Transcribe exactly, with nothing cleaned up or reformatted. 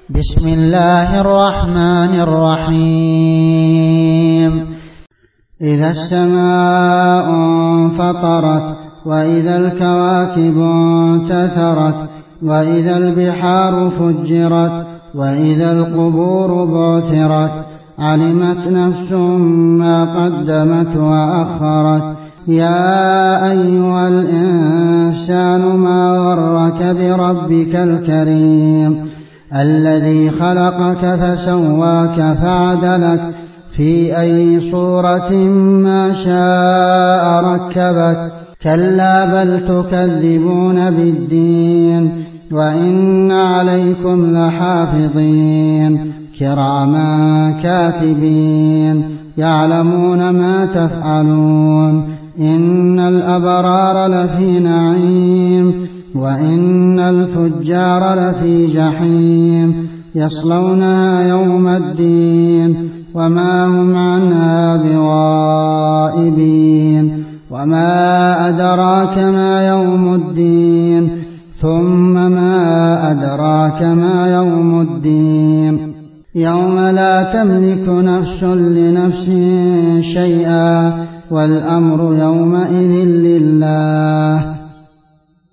بسم الله الرحمن الرحيم. إذا السماء انفطرت وإذا الكواكب انتثرت وإذا البحار فجرت وإذا القبور بعثرت علمت نفس ما قدمت وأخرت. يا أيها الإنسان ما غرك بربك الكريم الذي خلقك فسواك فعدلك في أي صورة ما شاء ركبك. كلا بل تكذبون بالدين وإن عليكم لحافظين كراما كاتبين يعلمون ما تفعلون. إن الأبرار لفي نعيم وإن الفجار لفي جحيم يصلونها يوم الدين وما هم عنها بغائبين. وما أدراك ما يوم الدين ثم ما أدراك ما يوم الدين يوم لا تملك نفس لنفس شيئا والأمر يومئذ لله.